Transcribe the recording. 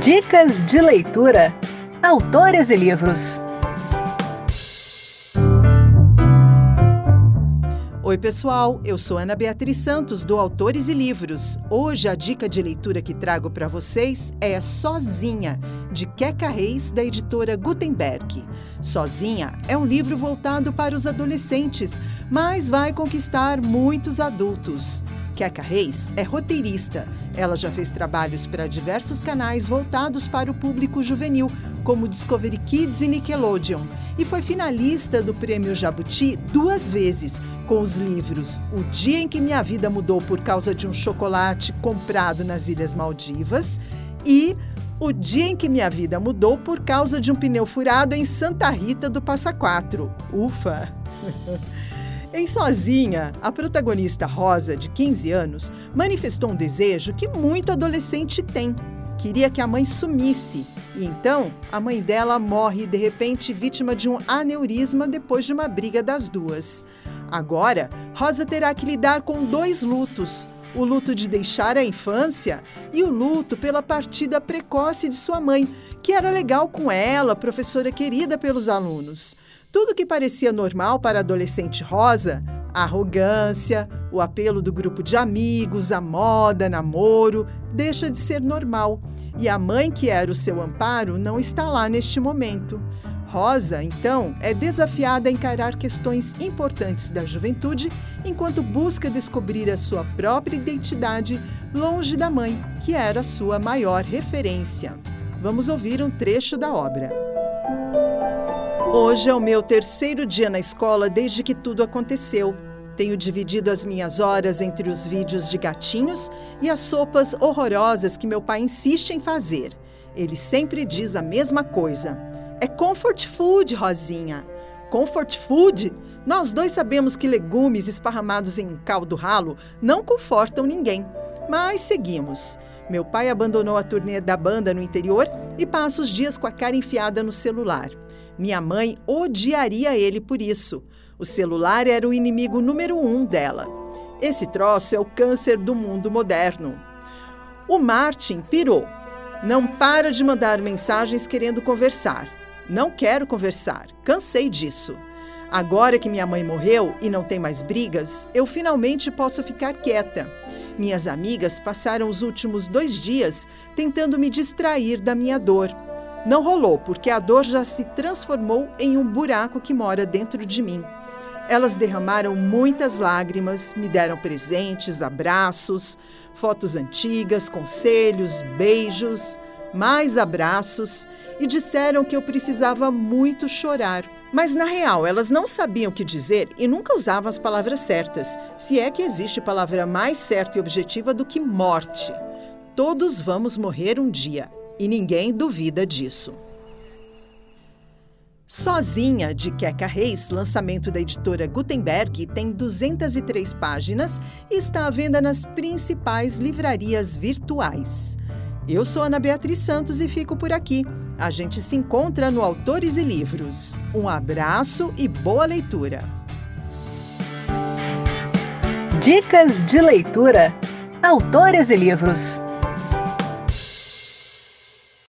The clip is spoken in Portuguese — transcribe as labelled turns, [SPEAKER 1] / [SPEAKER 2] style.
[SPEAKER 1] Dicas de leitura. Autores e livros.
[SPEAKER 2] Oi pessoal, eu sou Ana Beatriz Santos do Autores e Livros. Hoje a dica de leitura que trago para vocês é Sozinha, de Queca Reis, da editora Gutenberg. Sozinha é um livro voltado para os adolescentes, mas vai conquistar muitos adultos. Queca Reis é roteirista. Ela já fez trabalhos para diversos canais voltados para o público juvenil, como Discovery Kids e Nickelodeon, e foi finalista do Prêmio Jabuti 2 vezes, com os livros O Dia em que Minha Vida Mudou por Causa de um Chocolate Comprado nas Ilhas Maldivas e O Dia em que Minha Vida Mudou por Causa de um Pneu Furado em Santa Rita do Passa Quatro. Ufa! Em Sozinha, a protagonista Rosa, de 15 anos, manifestou um desejo que muito adolescente tem. Queria que a mãe sumisse. E então, a mãe dela morre de repente vítima de um aneurisma depois de uma briga das duas. Agora, Rosa terá que lidar com 2 lutos. O luto de deixar a infância e o luto pela partida precoce de sua mãe, que era legal com ela, professora querida pelos alunos. Tudo que parecia normal para a adolescente Rosa, a arrogância, o apelo do grupo de amigos, a moda, namoro, deixa de ser normal. E a mãe, que era o seu amparo, não está lá neste momento. Rosa, então, é desafiada a encarar questões importantes da juventude enquanto busca descobrir a sua própria identidade longe da mãe, que era sua maior referência. Vamos ouvir um trecho da obra. Hoje é o meu 3º dia na escola desde que tudo aconteceu. Tenho dividido as minhas horas entre os vídeos de gatinhos e as sopas horrorosas que meu pai insiste em fazer. Ele sempre diz a mesma coisa. É comfort food, Rosinha. Comfort food? Nós 2 sabemos que legumes esparramados em um caldo ralo não confortam ninguém. Mas seguimos. Meu pai abandonou a turnê da banda no interior e passa os dias com a cara enfiada no celular. Minha mãe odiaria ele por isso. O celular era o inimigo número 1 dela. Esse troço é o câncer do mundo moderno. O Martin pirou. Não para de mandar mensagens querendo conversar. Não quero conversar. Cansei disso. Agora que minha mãe morreu e não tem mais brigas, eu finalmente posso ficar quieta. Minhas amigas passaram os últimos 2 dias tentando me distrair da minha dor. Não rolou, porque a dor já se transformou em um buraco que mora dentro de mim. Elas derramaram muitas lágrimas, me deram presentes, abraços, fotos antigas, conselhos, beijos, mais abraços e disseram que eu precisava muito chorar. Mas, na real, elas não sabiam o que dizer e nunca usavam as palavras certas, se é que existe palavra mais certa e objetiva do que morte. Todos vamos morrer um dia. E ninguém duvida disso. Sozinha, de Queca Reis, lançamento da editora Gutenberg, tem 203 páginas e está à venda nas principais livrarias virtuais. Eu sou Ana Beatriz Santos e fico por aqui. A gente se encontra no Autores e Livros. Um abraço e boa leitura.
[SPEAKER 1] Dicas de leitura. Autores e livros.